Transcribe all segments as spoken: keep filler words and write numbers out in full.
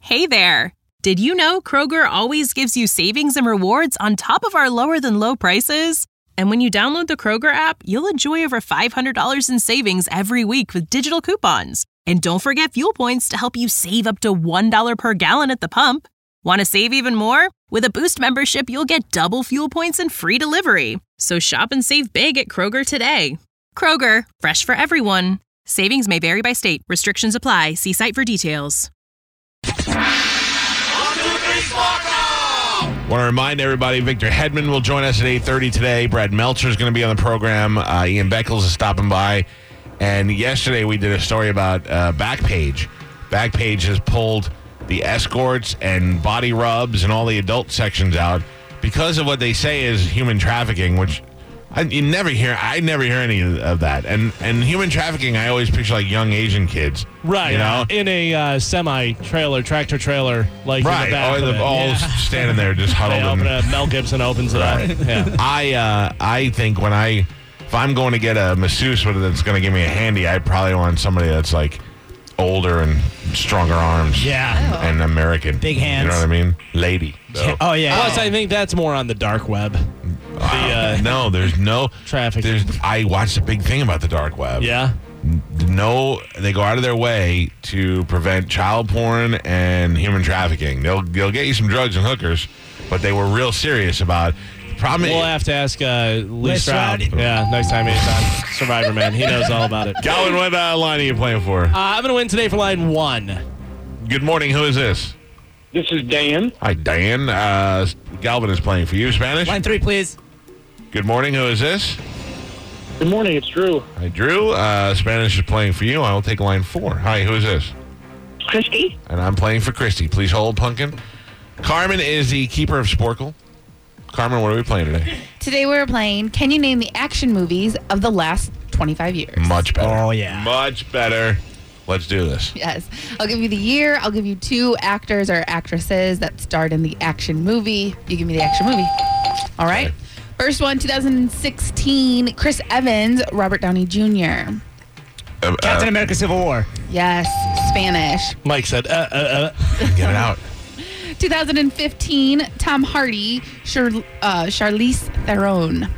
Hey there! Did you know Kroger always gives you savings and rewards on top of our lower-than-low prices? And when you download the Kroger app, you'll enjoy over five hundred dollars in savings every week with digital coupons. And don't forget fuel points to help you save up to one dollar per gallon at the pump. Want to save even more? With a Boost membership, you'll get double fuel points and free delivery. So shop and save big at Kroger today. Kroger, fresh for everyone. Savings may vary by state. Restrictions apply. See site for details. Want to remind everybody, Victor Hedman will join us at eight thirty today. Brad Meltzer is going to be on the program. Uh, Ian Beckles is stopping by. And yesterday we did a story about uh, Backpage. Backpage has pulled the escorts and body rubs and all the adult sections out because of what they say is human trafficking, which I, you never hear. I never hear any of that. And and human trafficking, I always picture like young Asian kids, right? You know, in a uh, semi trailer, tractor trailer, like right. in the back oh, of the, it. all Yeah. standing there just huddled. They open and, it, Mel Gibson opens it right. up. Yeah. I uh, I think when I if I'm going to get a masseuse that's going to give me a handy, I probably want somebody that's like older and stronger arms. Yeah. And American. Big hands. You know what I mean? Lady. So. Oh, yeah. Plus, I think that's more on the dark web. The, uh, no, there's no traffic. There's. I watched a big thing about the dark web. Yeah. No, they go out of their way to prevent child porn and human trafficking. They'll they'll get you some drugs and hookers, but they were real serious about. Problem We'll is, have to ask uh, Lee Lee Stroud. Stroud. Yeah, next time he's on Survivor Man. He knows all about it. Galvin, what uh, line are you playing for? Uh, I'm going to win today for line one. Good morning. Who is this? This is Dan. Hi, Dan. Uh, Galvin is playing for you. Spanish? Line three, please. Good morning. Who is this? Good morning, it's Drew. Hi, Drew. Uh, Spanish is playing for you. I will take line four. Hi, who is this? Christy. And I'm playing for Christy. Please hold, Pumpkin. Carmen is the keeper of Sporkle. Carmen, what are we playing today? Today we're playing Can You Name the Action Movies of the Last twenty-five years? Much better. Oh, yeah. Much better. Let's do this. Yes. I'll give you the year. I'll give you two actors or actresses that starred in the action movie. You give me the action movie. All right. Okay. First one, two thousand sixteen, Chris Evans, Robert Downey Junior Uh, Captain uh, America Civil War. Yes, Spanish. Mike said, uh, uh, uh. Get it out. two thousand fifteen, Tom Hardy, Char- uh, Charlize Theron.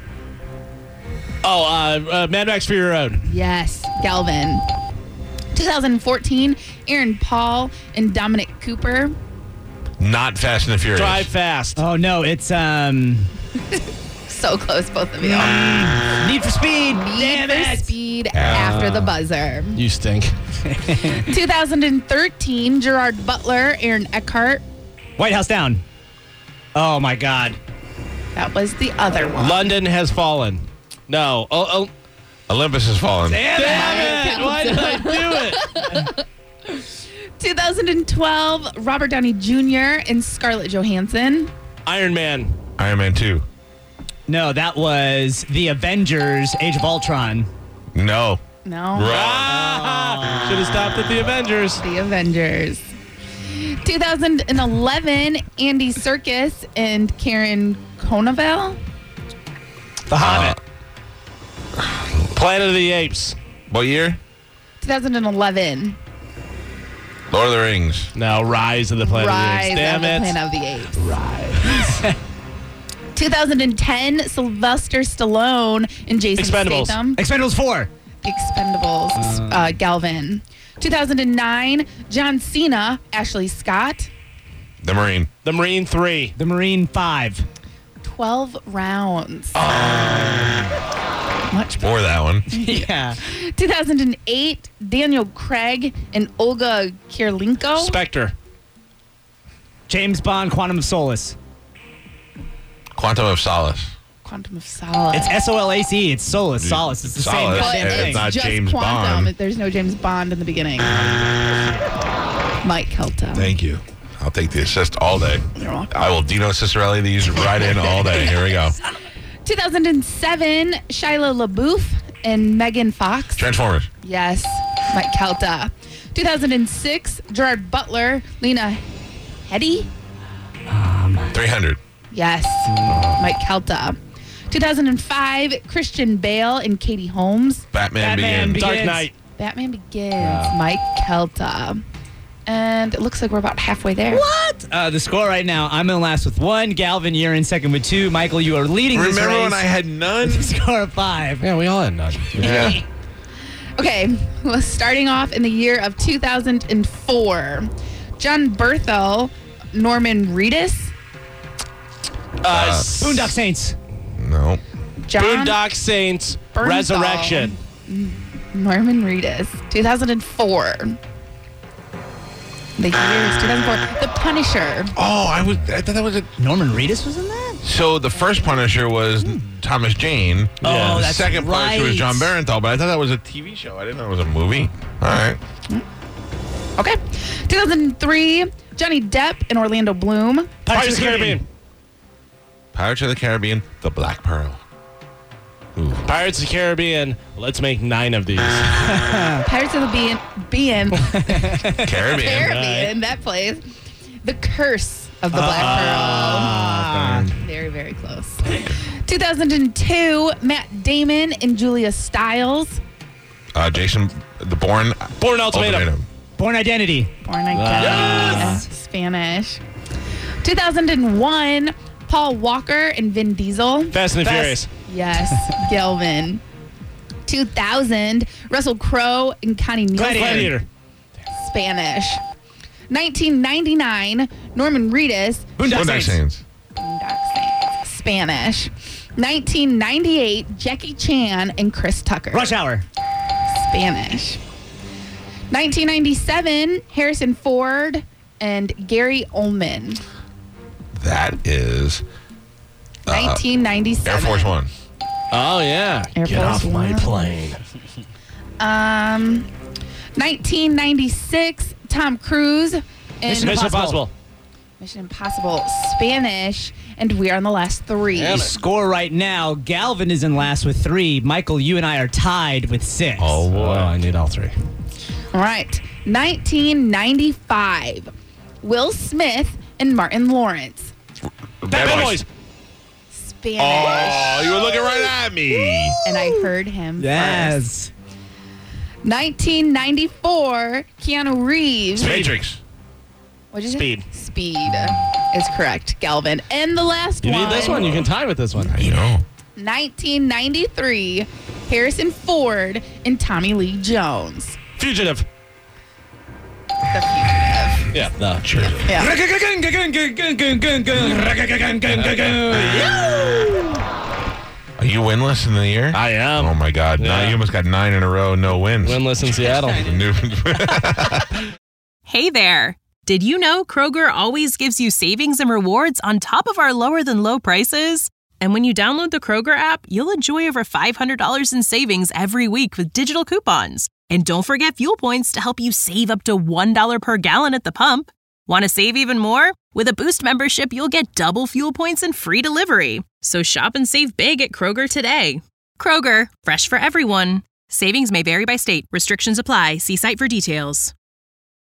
Oh, uh, uh, Mad Max Fury Road. Yes, Galvin. two thousand fourteen, Aaron Paul and Dominic Cooper. Not Fast and the Furious. Drive Fast. Oh, no, it's um, So close, both of you. Need for Speed. Need Damn for it. Speed after the buzzer. You stink. two thousand thirteen, Gerard Butler, Aaron Eckhart. White House Down. Oh, my God. That was the other one. London Has Fallen. No. Oh, oh. Olympus Has Fallen. Damn, Damn it. Why did I do it? two thousand twelve, Robert Downey Junior and Scarlett Johansson. Iron Man. Iron Man two. No, that was The Avengers, Age of Ultron. No. No. Wrong. Ah, should have stopped at the Avengers. The Avengers. two thousand eleven, Andy Serkis and Karen Conovel. The Hobbit. Planet of the Apes. What year? twenty eleven, Lord of the Rings. No, Rise of the Planet Rise of the Apes. of Damn the it. Planet of the Apes. Rise. twenty ten, Sylvester Stallone and Jason Expendables. Statham. Expendables four. Expendables, uh, Galvin. two thousand nine, John Cena, Ashley Scott. The Marine. The Marine three. The Marine five. twelve rounds. Much better. Or that one. Yeah. two thousand eight, Daniel Craig and Olga Kurylenko. Spectre. James Bond, Quantum of Solace. Quantum of Solace. Quantum of Solace. It's S O L A C. It's Solace. Solace. It's the Solace. same Well, goddamn it's thing. not just James Quantum. Bond. There's no James Bond in the beginning. Mike Kelto. Thank you. I'll take the assist all day. You're welcome. I will Dino Cicerelli these right in all day. Here we go. two thousand seven, Shia LaBeouf and Megan Fox. Transformers. Yes, Mike Kelta. two thousand six, Gerard Butler, Lena Headey. three hundred. Yes, Mike Kelta. two thousand five, Christian Bale and Katie Holmes. Batman, Batman Begins. Begins. Dark Knight. Batman Begins, Mike Kelta. And it looks like we're about halfway there. What? Uh, the score right now, I'm in last with one. Galvin, you're in second with two. Michael, you are leading this race. Remember when I had none? With a score of five. Yeah, we all had none. Yeah. Okay, well, starting off in the year of two thousand four, John Berthel, Norman Reedus, Uh, Boondock Saints. No. John Boondock Saints, Bernthal. Resurrection. Norman Reedus, two thousand four. The year is two thousand four. The Punisher. Oh, I was. I thought that was a. Norman Reedus was in that? So the first Punisher was Thomas Jane. Oh, the that's second Punisher was right. John Barenthal, but I thought that was a T V show. I didn't know it was a movie. All right. Okay. two thousand three, Johnny Depp and Orlando Bloom. Pirates of the Caribbean. Pirates of the Caribbean, The Black Pearl. Ooh. Pirates of the Caribbean. Let's make nine of these. Pirates of the Bean, Bean Caribbean. Caribbean, that plays. The Curse of the Black Ah. Pearl. Very, very close. two thousand two, Matt Damon and Julia Stiles. Uh, Jason, The Bourne. Born Ultimatum. Born Identity. Born Identity. Yes. Spanish. two thousand one, Paul Walker and Vin Diesel. Fast and the Fast. Furious. Yes, Gelvin. two thousand, Russell Crowe and Connie Nielsen. Gladiator. Spanish. nineteen ninety-nine, Norman Reedus. Boondock Boondock Saints. Saints. Boondock Saints. Spanish. nineteen ninety-eight, Jackie Chan and Chris Tucker. Rush Hour. Spanish. nineteen ninety-seven, Harrison Ford and Gary Oldman. That is nineteen ninety-seven. Air Force One. Oh, yeah. Air Get Force off my One. plane. Um, nineteen ninety-six, Tom Cruise and Mission Mission Impossible. Impossible. Mission Impossible. Spanish, and we are on the last three. Damn The it. score right now, Galvin is in last with three. Michael, you and I are tied with six. Oh, boy. Oh, I need all three. All right, nineteen ninety-five, Will Smith and Martin Lawrence. Bad Boys. Spanish, Oh, you were looking right at me. and I heard him first. Yes. nineteen ninety-four, Keanu Reeves. Matrix. What'd you say? Speed. Speed is correct, Galvin. And the last You one. need this one. You can tie with this one. I know. nineteen ninety-three, Harrison Ford and Tommy Lee Jones. Fugitive. The Fugitive. Yeah. No. Sure. Yeah. Are you winless in the year? I am. Oh, my God. Now Yeah. you almost got nine in a row, no wins. Winless in Seattle. New- Hey there! Did you know Kroger always gives you savings and rewards on top of our lower than low prices? And when you download the Kroger app, you'll enjoy over five hundred dollars in savings every week with digital coupons. And don't forget fuel points to help you save up to one dollar per gallon at the pump. Want to save even more? With a Boost membership, you'll get double fuel points and free delivery. So shop and save big at Kroger today. Kroger, fresh for everyone. Savings may vary by state. Restrictions apply. See site for details.